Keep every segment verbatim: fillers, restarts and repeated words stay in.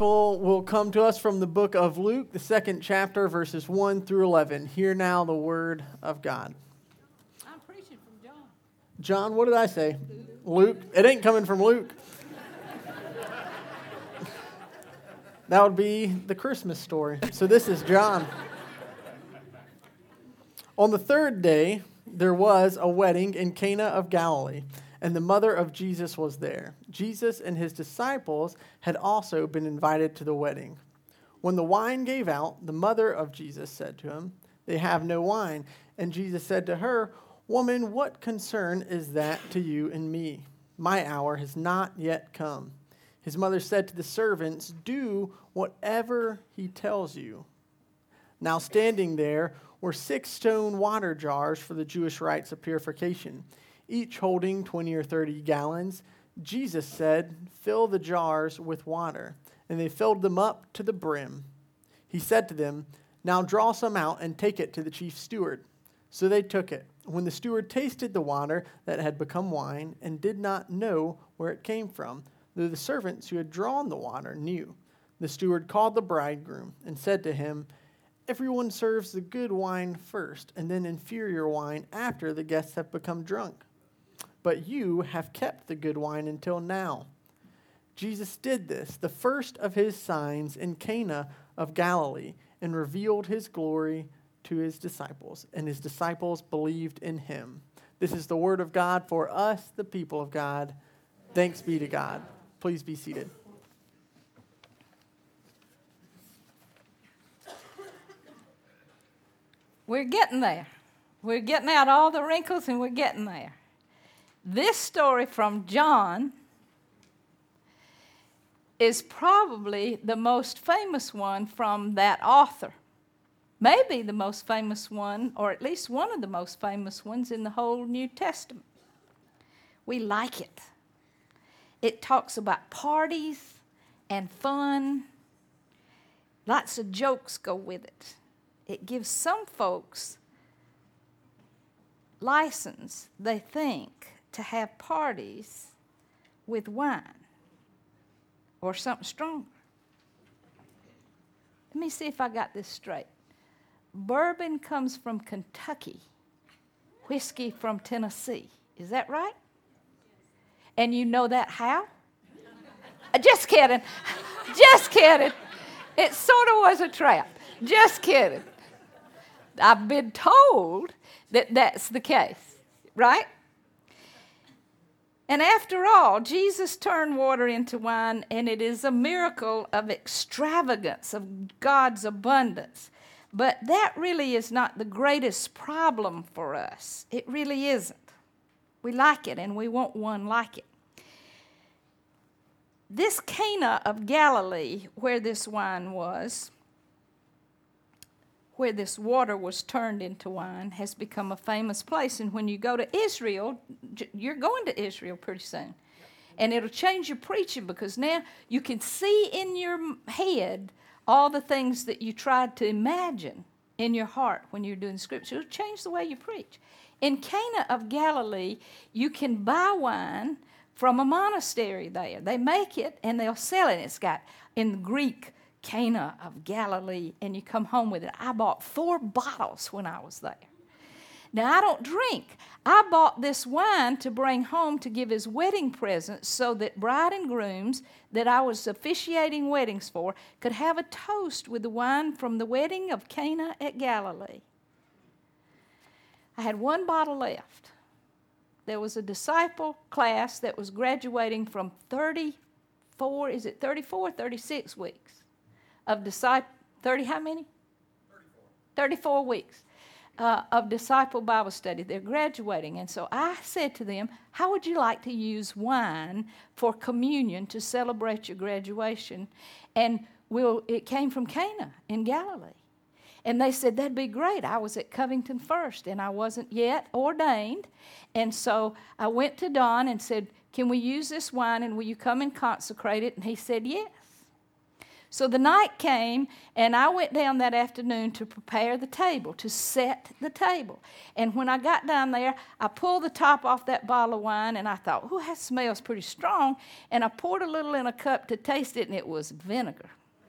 gospel will come to us from the book of Luke, the second chapter, verses one through eleven. Hear now the word of God. I'm preaching from John. John, what did I say? Luke? Luke? It ain't coming from Luke. That would be the Christmas story. So this is John. On the third day, there was a wedding in Cana of Galilee, and the mother of Jesus was there. Jesus and his disciples had also been invited to the wedding. When the wine gave out, the mother of Jesus said to him, "They have no wine." And Jesus said to her, "Woman, what concern is that to you and me? My hour has not yet come." His mother said to the servants, "Do whatever he tells you." Now standing there were six stone water jars for the Jewish rites of purification, each holding twenty or thirty gallons. Jesus said, "Fill the jars with water." And they filled them up to the brim. He said to them, "Now draw some out and take it to the chief steward." So they took it. When the steward tasted the water that had become wine and did not know where it came from, though the servants who had drawn the water knew, the steward called the bridegroom and said to him, "Everyone serves the good wine first, and then inferior wine after the guests have become drunk. But you have kept the good wine until now." Jesus did this, the first of his signs in Cana of Galilee, and revealed his glory to his disciples, and his disciples believed in him. This is the word of God for us, the people of God. Thanks be to God. Please be seated. We're getting there. We're getting out all the wrinkles and we're getting there. This story from John is probably the most famous one from that author. Maybe the most famous one, or at least one of the most famous ones in the whole New Testament. We like it. It talks about parties and fun. Lots of jokes go with it. It gives some folks license, they think, to have parties with wine or something stronger. Let me see if I got this straight. Bourbon comes from Kentucky, whiskey from Tennessee. Is that right? And you know that how? Just kidding. Just kidding. It sort of was a trap. Just kidding. I've been told that that's the case, right? And after all, Jesus turned water into wine, and it is a miracle of extravagance, of God's abundance. But that really is not the greatest problem for us. It really isn't. We like it, and we want one like it. This Cana of Galilee, where this wine was, where this water was turned into wine, has become a famous place. And when you go to Israel, you're going to Israel pretty soon. And it'll change your preaching, because now you can see in your head all the things that you tried to imagine in your heart when you're doing Scripture. It'll change the way you preach. In Cana of Galilee, you can buy wine from a monastery there. They make it and they'll sell it. It's got, in Greek, Cana of Galilee, and you come home with it. I bought four bottles when I was there. Now, I don't drink. I bought this wine to bring home to give as wedding presents so that bride and grooms that I was officiating weddings for could have a toast with the wine from the wedding of Cana at Galilee. I had one bottle left. There was a disciple class that was graduating from thirty-four, is it thirty-four or thirty-six weeks of disciple, thirty how many? thirty-four. thirty-four weeks uh, of disciple Bible study. They're graduating. And so I said to them, how would you like to use wine for communion to celebrate your graduation? And we'll, it came from Cana in Galilee. And they said, that'd be great. I was at Covington First, and I wasn't yet ordained. And so I went to Don and said, can we use this wine, and will you come and consecrate it? And he said, yes. So the night came, and I went down that afternoon to prepare the table, to set the table. And when I got down there, I pulled the top off that bottle of wine, and I thought, oh, that smells pretty strong. And I poured a little in a cup to taste it, and it was vinegar.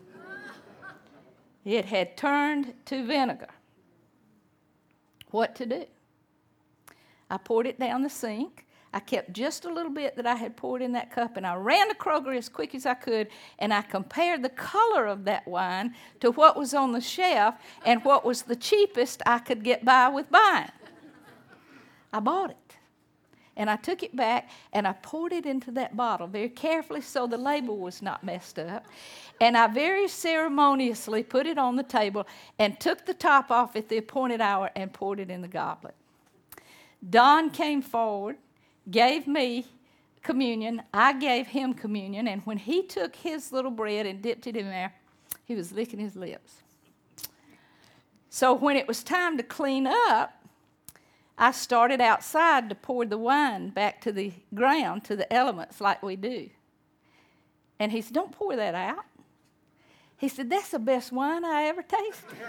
It had turned to vinegar. What to do? I poured it down the sink. I kept just a little bit that I had poured in that cup, and I ran to Kroger as quick as I could, and I compared the color of that wine to what was on the shelf and what was the cheapest I could get by with buying. I bought it, and I took it back, and I poured it into that bottle very carefully so the label was not messed up, and I very ceremoniously put it on the table and took the top off at the appointed hour and poured it in the goblet. Don came forward, gave me communion. I gave him communion. And when he took his little bread and dipped it in there, he was licking his lips. So when it was time to clean up, I started outside to pour the wine back to the ground, to the elements like we do. And he said, don't pour that out. He said, that's the best wine I ever tasted.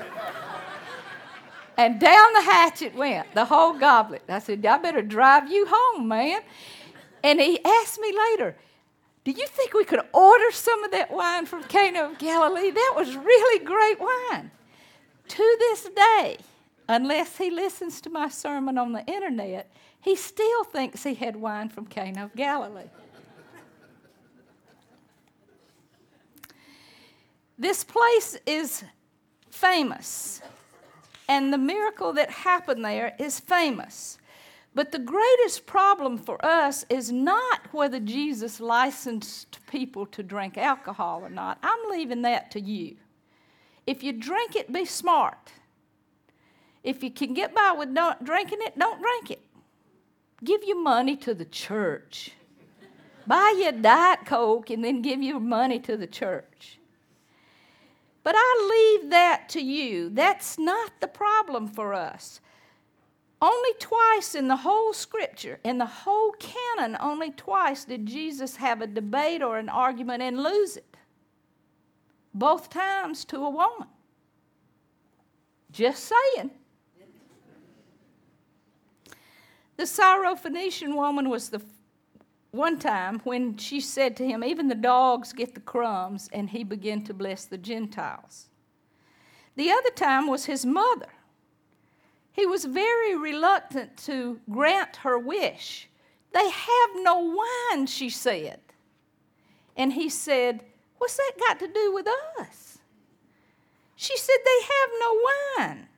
And down the hatch it went, the whole goblet. I said, I better drive you home, man. And he asked me later, do you think we could order some of that wine from Cana of Galilee? That was really great wine. To this day, unless he listens to my sermon on the internet, he still thinks he had wine from Cana of Galilee. This place is famous. And the miracle that happened there is famous. But the greatest problem for us is not whether Jesus licensed people to drink alcohol or not. I'm leaving that to you. If you drink it, be smart. If you can get by with not drinking it, don't drink it. Give your money to the church. Buy you a Diet Coke and then give your money to the church. But I leave that to you. That's not the problem for us. Only twice in the whole Scripture, in the whole canon, only twice did Jesus have a debate or an argument and lose it. Both times to a woman. Just saying. The Syrophoenician woman was the one time when she said to him, even the dogs get the crumbs, and he began to bless the Gentiles. The other time was his mother. He was very reluctant to grant her wish. They have no wine, she said. And he said, what's that got to do with us? She said, they have no wine.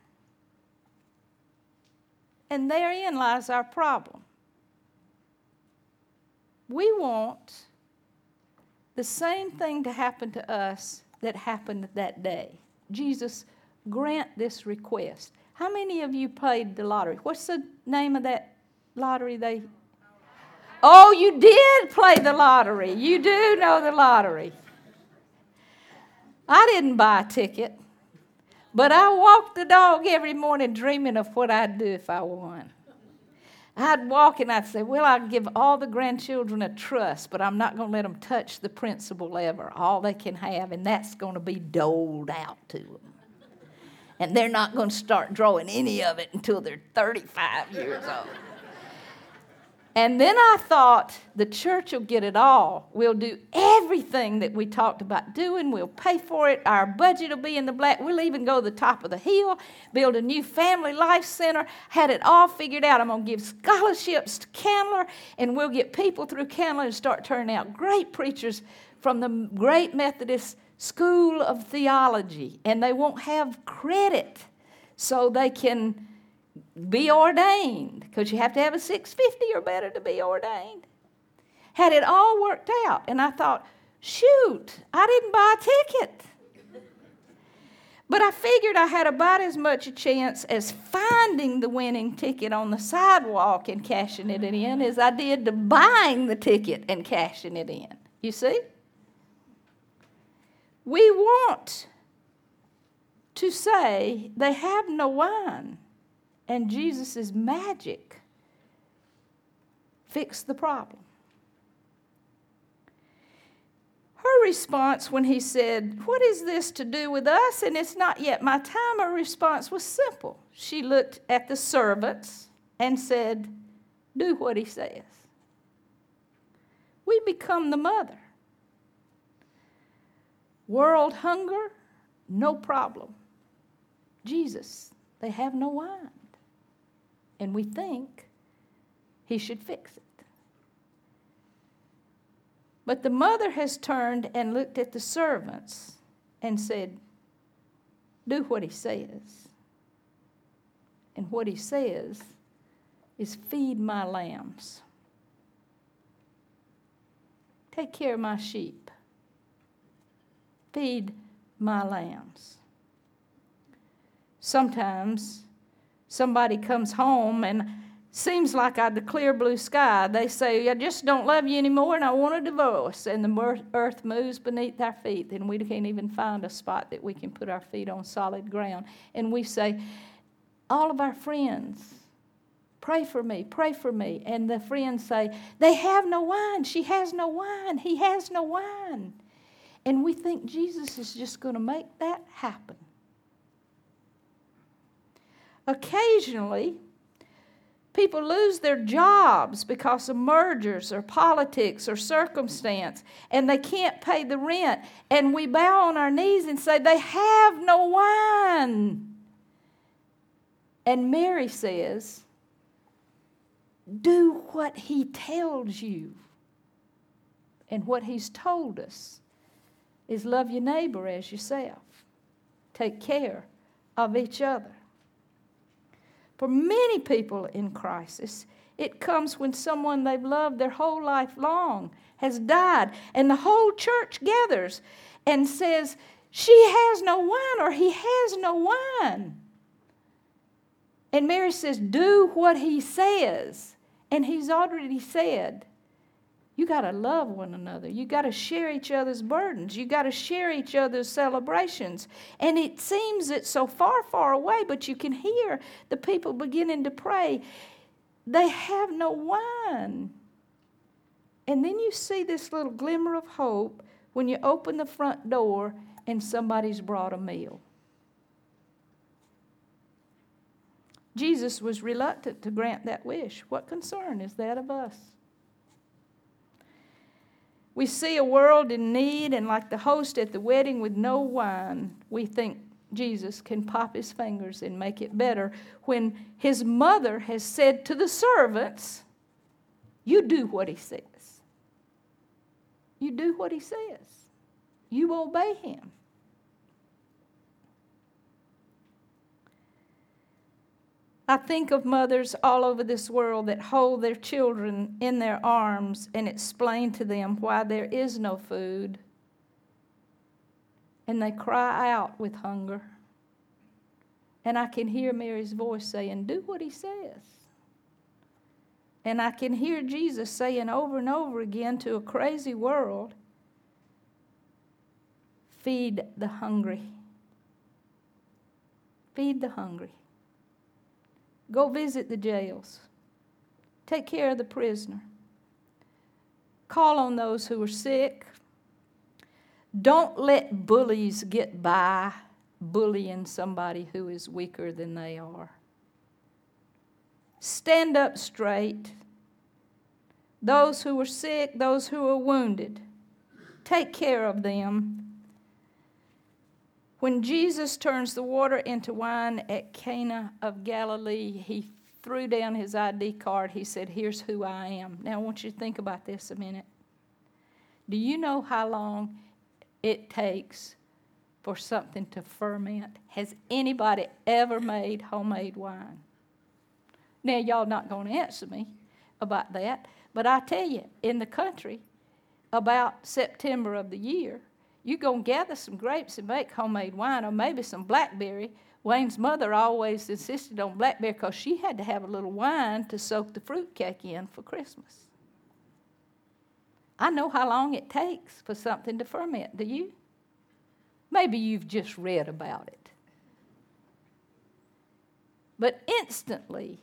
And therein lies our problem. We want the same thing to happen to us that happened that day. Jesus, grant this request. How many of you played the lottery? What's the name of that lottery they... Oh, you did play the lottery. You do know the lottery. I didn't buy a ticket, but I walked the dog every morning dreaming of what I'd do if I won. I'd walk and I'd say, well, I'll give all the grandchildren a trust, but I'm not going to let them touch the principal ever. All they can have, and that's going to be doled out to them. And they're not going to start drawing any of it until they're thirty-five years old. And then I thought, the church will get it all. We'll do everything that we talked about doing. We'll pay for it. Our budget will be in the black. We'll even go to the top of the hill, build a new family life center. Had it all figured out. I'm going to give scholarships to Candler, and we'll get people through Candler and start turning out great preachers from the great Methodist School of Theology. And they won't have credit, so they can be ordained, because you have to have a six fifty or better to be ordained. Had it all worked out, and I thought, shoot, I didn't buy a ticket. But I figured I had about as much a chance as finding the winning ticket on the sidewalk and cashing it in as I did to buying the ticket and cashing it in. You see? We want to say they have no wine. And Jesus' magic fixed the problem. Her response when he said, "What is this to do with us? And it's not yet my time," her response was simple. She looked at the servants and said, "Do what he says." We become the mother. World hunger, no problem. Jesus, they have no wine. And we think he should fix it. But the mother has turned and looked at the servants and said, "Do what he says." And what he says is, "Feed my lambs. Take care of my sheep. Feed my lambs." Sometimes somebody comes home and seems like I the clear blue sky. They say, "I just don't love you anymore and I want a divorce." And the earth moves beneath our feet and we can't even find a spot that we can put our feet on solid ground. And we say, all of our friends, "Pray for me, pray for me." And the friends say, "They have no wine. She has no wine. He has no wine." And we think Jesus is just going to make that happen. Occasionally, people lose their jobs because of mergers or politics or circumstance, and they can't pay the rent. And we bow on our knees and say, "They have no wine." And Mary says, "Do what he tells you." And what he's told us is love your neighbor as yourself. Take care of each other. For many people in crisis, it comes when someone they've loved their whole life long has died, and the whole church gathers and says, "She has no wine," or "He has no wine." And Mary says, "Do what he says." And he's already said, you got to love one another. You got to share each other's burdens. You got to share each other's celebrations. And it seems it's so far, far away, but you can hear the people beginning to pray. They have no wine. And then you see this little glimmer of hope when you open the front door and somebody's brought a meal. Jesus was reluctant to grant that wish. What concern is that of us? We see a world in need, and like the host at the wedding with no wine, we think Jesus can pop his fingers and make it better when his mother has said to the servants, "You do what he says. You do what he says. You obey him." I think of mothers all over this world that hold their children in their arms and explain to them why there is no food. And they cry out with hunger. And I can hear Mary's voice saying, "Do what he says." And I can hear Jesus saying over and over again to a crazy world, "Feed the hungry. Feed the hungry. Go visit the jails. Take care of the prisoner. Call on those who are sick. Don't let bullies get by bullying somebody who is weaker than they are. Stand up straight. Those who are sick, those who are wounded, take care of them. When Jesus turns the water into wine at Cana of Galilee, he threw down his I D card. He said, "Here's who I am." Now, I want you to think about this a minute. Do you know how long it takes for something to ferment? Has anybody ever made homemade wine? Now, y'all not going to answer me about that, but I tell you, in the country, about September of the year, you're going to gather some grapes and make homemade wine, or maybe some blackberry. Wayne's mother always insisted on blackberry because she had to have a little wine to soak the fruitcake in for Christmas. I know how long it takes for something to ferment, do you? Maybe you've just read about it. But instantly,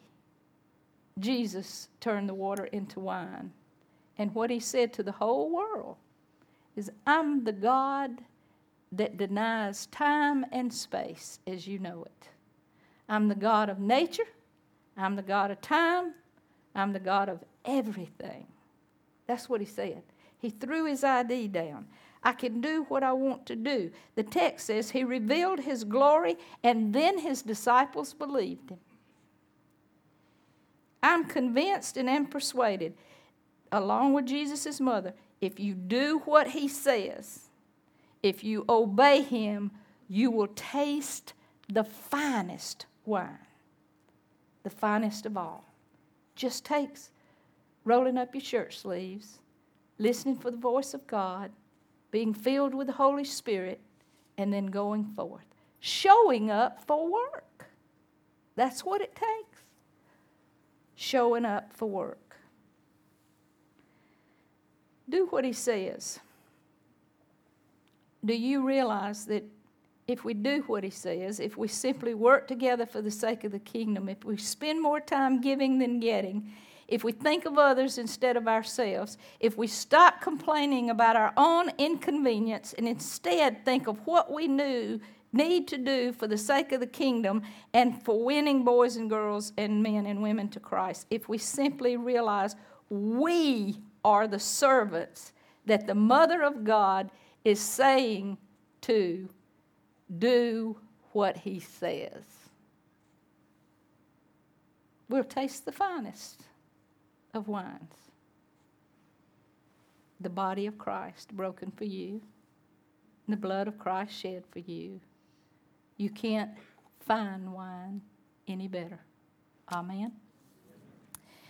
Jesus turned the water into wine. And what he said to the whole world is I'm the God that denies time and space as you know it. I'm the God of nature. I'm the God of time. I'm the God of everything. That's what he said. He threw his I D down. I can do what I want to do. The text says he revealed his glory, and then his disciples believed him. I'm convinced and am persuaded, along with Jesus' mother, if you do what he says, if you obey him, you will taste the finest wine, the finest of all. Just takes rolling up your shirt sleeves, listening for the voice of God, being filled with the Holy Spirit, and then going forth. Showing up for work. That's what it takes. Showing up for work. Do what he says. Do you realize that if we do what he says, if we simply work together for the sake of the kingdom, if we spend more time giving than getting, if we think of others instead of ourselves, if we stop complaining about our own inconvenience and instead think of what we knew, need to do for the sake of the kingdom and for winning boys and girls and men and women to Christ, if we simply realize we are the servants that the Mother of God is saying to do what he says, we'll taste the finest of wines. The body of Christ broken for you, and the blood of Christ shed for you. You can't find wine any better. Amen.